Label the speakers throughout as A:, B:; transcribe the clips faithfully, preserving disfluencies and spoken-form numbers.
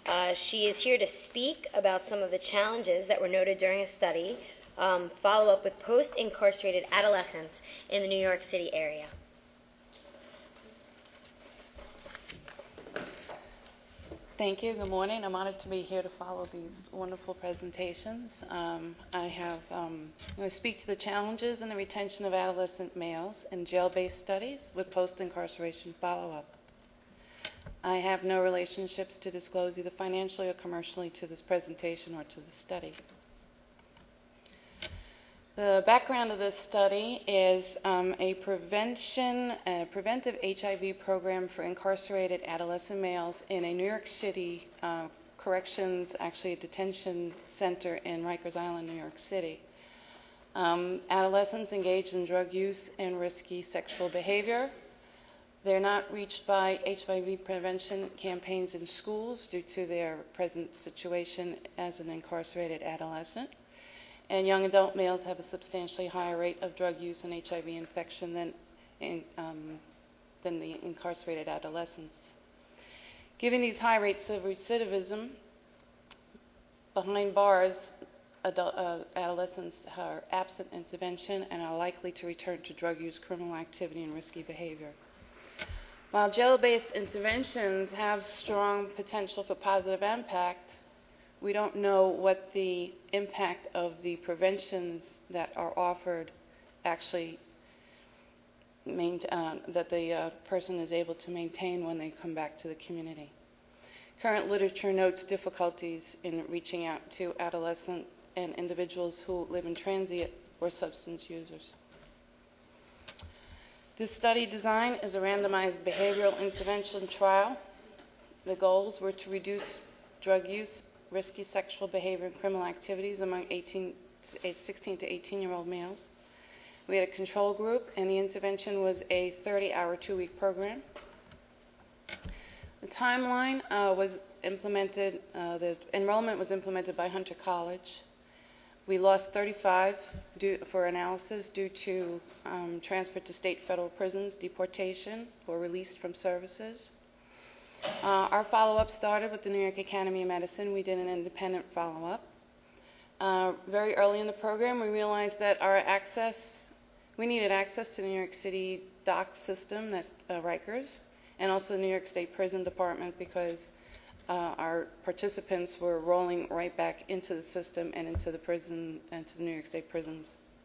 A: Uh, she is here to speak about some of the challenges that were noted during a study, um, follow up with post-incarcerated adolescents in the New York City area.
B: Thank you. Good morning. I'm honored to be here to follow these wonderful presentations. Um, I have, um, I'm going to speak to the challenges in the retention of adolescent males in jail-based studies with post-incarceration follow-up. I have no relationships to disclose either financially or commercially to this presentation or to the study. The background of this study is um, a prevention, uh, preventive H I V program for incarcerated adolescent males in a New York City uh, corrections, actually a detention center in Rikers Island, New York City. Um, adolescents engaged in drug use and risky sexual behavior. They're not reached by H I V prevention campaigns in schools due to their present situation as an incarcerated adolescent. And young adult males have a substantially higher rate of drug use and H I V infection than, in, um, than the incarcerated adolescents. Given these high rates of recidivism, behind bars, adult, uh, adolescents are absent intervention and are likely to return to drug use, criminal activity, and risky behavior. While jail-based interventions have strong potential for positive impact, we don't know what the impact of the preventions that are offered actually main, uh, that the uh, person is able to maintain when they come back to the community. Current literature notes difficulties in reaching out to adolescents and individuals who live in transient or substance users. This study design is a randomized behavioral intervention trial. The goals were to reduce drug use, risky sexual behavior, and criminal activities among eighteen, sixteen to eighteen-year-old males. We had a control group, and the intervention was a thirty-hour, two-week program. The timeline uh, was implemented, uh, the enrollment was implemented by Hunter College. We lost thirty-five due, for analysis due to um, transfer to state federal prisons, deportation, or released from services. Uh, our follow-up started with the New York Academy of Medicine. We did an independent follow-up. Uh, very early in the program, we realized that our access, we needed access to the New York City dock system, that's uh, Rikers, and also the New York State Prison Department, because uh, our participants were rolling right back into the system and into the prison, into the New York State prisons.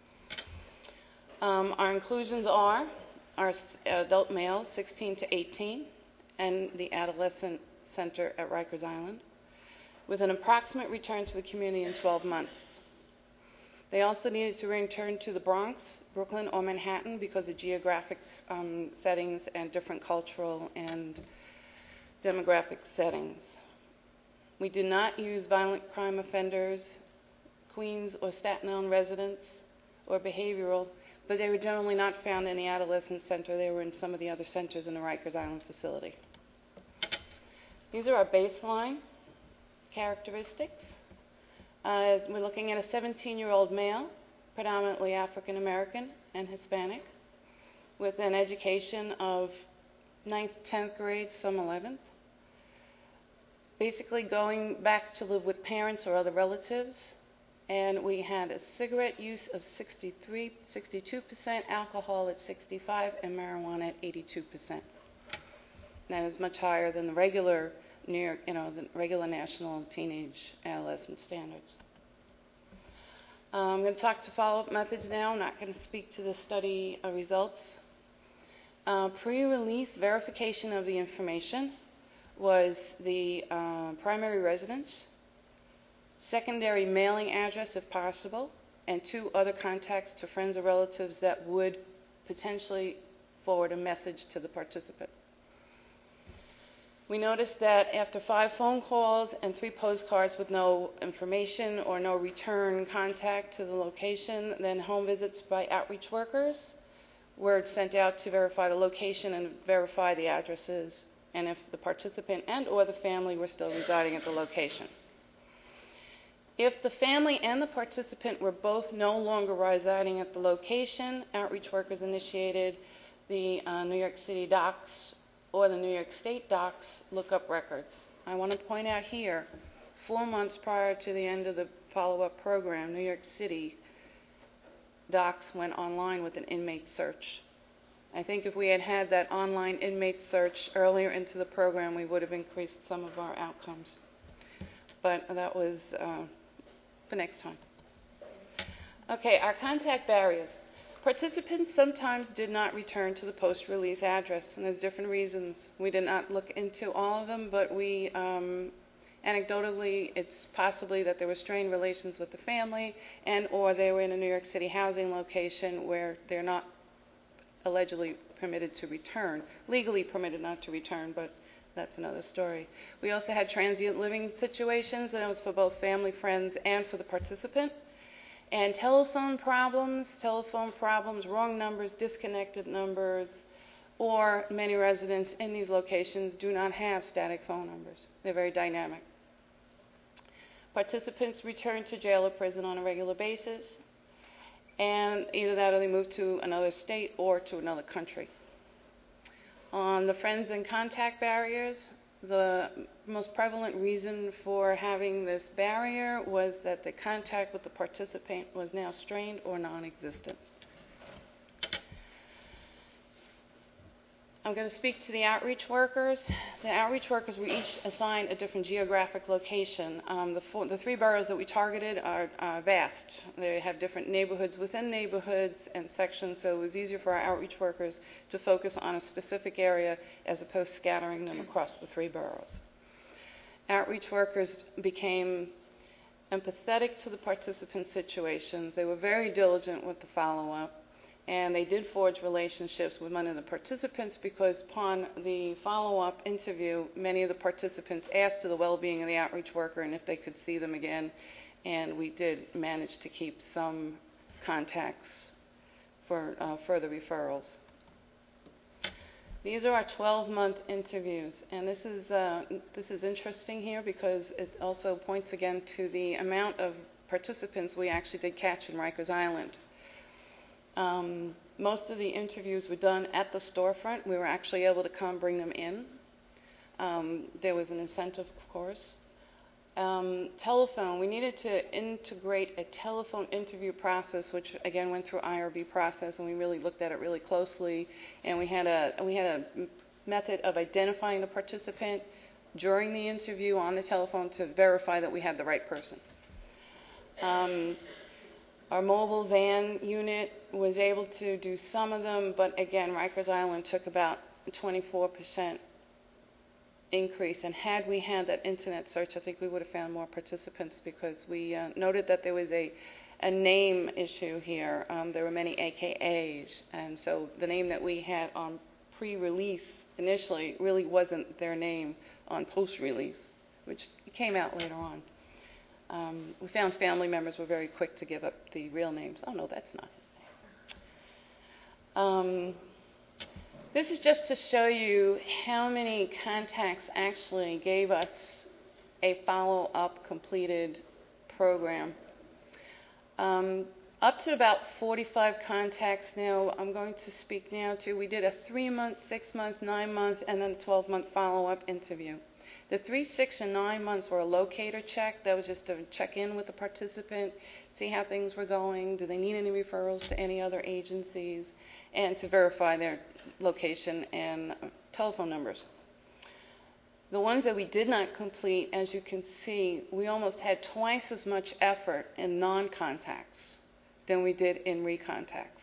B: Um, our inclusions are our adult males, sixteen to eighteen, and the adolescent center at Rikers Island, with an approximate return to the community in twelve months. They also needed to return to the Bronx, Brooklyn, or Manhattan because of geographic um, settings and different cultural and demographic settings. We did not use violent crime offenders, Queens or Staten Island residents, or behavioral, but they were generally not found in the adolescent center. They were in some of the other centers in the Rikers Island facility. These are our baseline characteristics. Uh, we're looking at a seventeen-year-old male, predominantly African American and Hispanic, with an education of ninth, tenth grade, some eleventh. Basically going back to live with parents or other relatives. And we had a cigarette use of sixty-three, sixty-two percent, alcohol at sixty-five, and marijuana at eighty-two percent. That is much higher than the regular New York, you know, the regular national teenage adolescent standards. Um, I'm going to talk to follow-up methods now. I'm not going to speak to the study uh, results. Uh, pre-release verification of the information was the uh, primary residence, secondary mailing address if possible, and two other contacts to friends or relatives that would potentially forward a message to the participant. We noticed that after five phone calls and three postcards with no information or no return contact to the location, then home visits by outreach workers were sent out to verify the location and verify the addresses, and if the participant and or the family were still residing at the location. If the family and the participant were both no longer residing at the location, outreach workers initiated the uh, New York City docks or the New York State docks lookup records I want to point out here, four months prior to the end of the follow-up program, New York City docs went online with an inmate search. I think if we had had that online inmate search earlier into the program, we would have increased some of our outcomes. But that was uh, for next time. Okay, our contact barriers. Participants sometimes did not return to the post-release address, and there's different reasons. We did not look into all of them, but we, um, anecdotally, it's possibly that there were strained relations with the family, and or they were in a New York City housing location where they're not allegedly permitted to return, legally permitted not to return, but that's another story. We also had transient living situations, and it was for both family, friends, and for the participant. And telephone problems, telephone problems, wrong numbers, disconnected numbers, or many residents in these locations do not have static phone numbers. They're very dynamic. Participants return to jail or prison on a regular basis, and either that or they move to another state or to another country. On the friends and contact barriers, the most prevalent reason for having this barrier was that the contact with the participant was now strained or non-existent. I'm going to speak to the outreach workers. The outreach workers were each assigned a different geographic location. Um, the, four, the three boroughs that we targeted are uh, vast. They have different neighborhoods within neighborhoods and sections, so it was easier for our outreach workers to focus on a specific area as opposed to scattering them across the three boroughs. Outreach workers became empathetic to the participant situations. They were very diligent with the follow-up. And they did forge relationships with many of the participants because upon the follow-up interview, many of the participants asked to the well-being of the outreach worker and if they could see them again. And we did manage to keep some contacts for uh, further referrals. These are our twelve-month interviews. And this is, uh, this is interesting here because it also points again to the amount of participants we actually did catch in Rikers Island. Um, most of the interviews were done at the storefront. We were actually able to come bring them in. Um, there was an incentive, of course. Um, telephone, we needed to integrate a telephone interview process, which again went through I R B process, and we really looked at it really closely. And we had a we had a method of identifying the participant during the interview on the telephone to verify that we had the right person. Um, Our mobile van unit was able to do some of them, but again, Rikers Island took about a twenty-four percent increase. And had we had that internet search, I think we would have found more participants because we uh, noted that there was a, a name issue here. Um, there were many A K As, and so the name that we had on pre-release initially really wasn't their name on post-release, which came out later on. Um, we found family members were very quick to give up the real names. Oh, no, that's not his name. Um, this is just to show you how many contacts actually gave us a follow-up completed program. Um, up to about forty-five contacts now I'm going to speak now to. We did a three-month, six-month, nine-month, and then a twelve-month follow-up interview. The three, six, and nine months were a locator check. That was just to check in with the participant, see how things were going, do they need any referrals to any other agencies, and to verify their location and telephone numbers. The ones that we did not complete, as you can see, we almost had twice as much effort in non-contacts than we did in recontacts.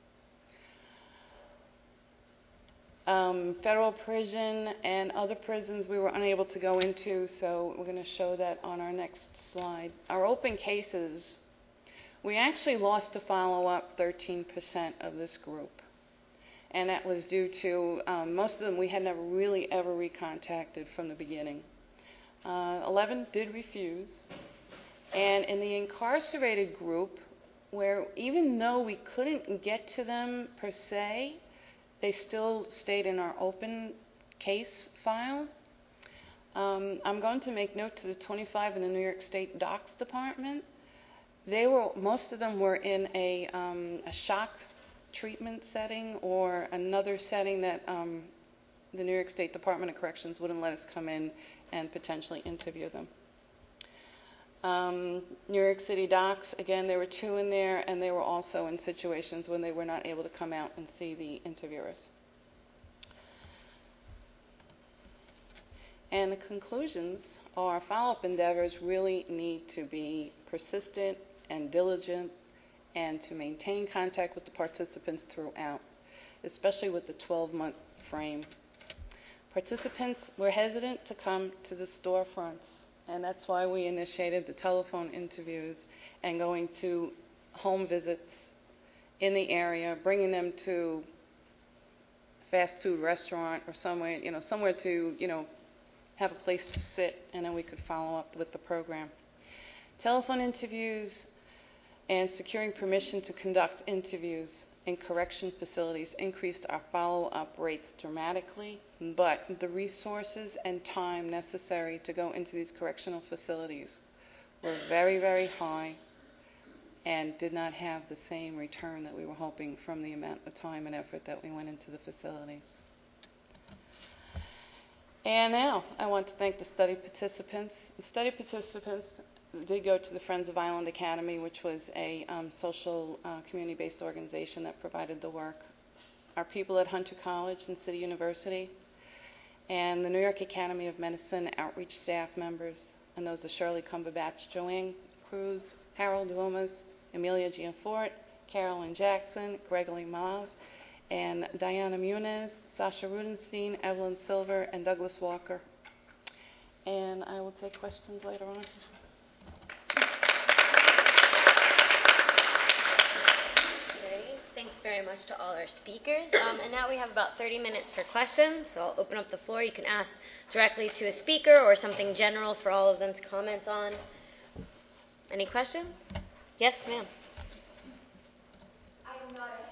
B: Um, federal prison and other prisons we were unable to go into, so we're going to show that on our next slide. Our open cases, we actually lost to follow-up thirteen percent of this group. And that was due to um, most of them we had never really ever recontacted from the beginning. Uh, eleven did refuse. And in the incarcerated group, where even though we couldn't get to them per se, they still stayed in our open case file. Um, I'm going to make note to the twenty-five in the New York State Docs Department. They were, most of them were in a, um, a shock treatment setting or another setting that um, the New York State Department of Corrections wouldn't let us come in and potentially interview them. Um, New York City Docs, again, there were two in there, and they were also in situations when they were not able to come out and see the interviewers. And the conclusions are follow-up endeavors really need to be persistent and diligent and to maintain contact with the participants throughout, especially with the twelve-month frame. Participants were hesitant to come to the storefronts, and that's why we initiated the telephone interviews and going to home visits in the area, bringing them to a fast food restaurant or somewhere, you know, somewhere to, you know, have a place to sit, and then we could follow up with the program. Telephone interviews and securing permission to conduct interviews in correction facilities increased our follow-up rates dramatically, but the resources and time necessary to go into these correctional facilities were very, very high and did not have the same return that we were hoping from the amount of time and effort that we went into the facilities. And now I want to thank the study participants. The study participants did go to the Friends of Island Academy, which was a um, social uh, community-based organization that provided the work. Our people at Hunter College and City University, and the New York Academy of Medicine outreach staff members, and those are Shirley Cumberbatch, Joanne Cruz, Harold Wilmas, Amelia Gianfort, Carolyn Jackson, Gregory Mav, and Diana Muniz, Sasha Rudenstein, Evelyn Silver, and Douglas Walker. And I will take questions later on.
A: Thanks very much to all our speakers. Um, and now we have about thirty minutes for questions, so I'll open up the floor. You can ask directly to a speaker or something general for all of them to comment on. Any questions? Yes, ma'am.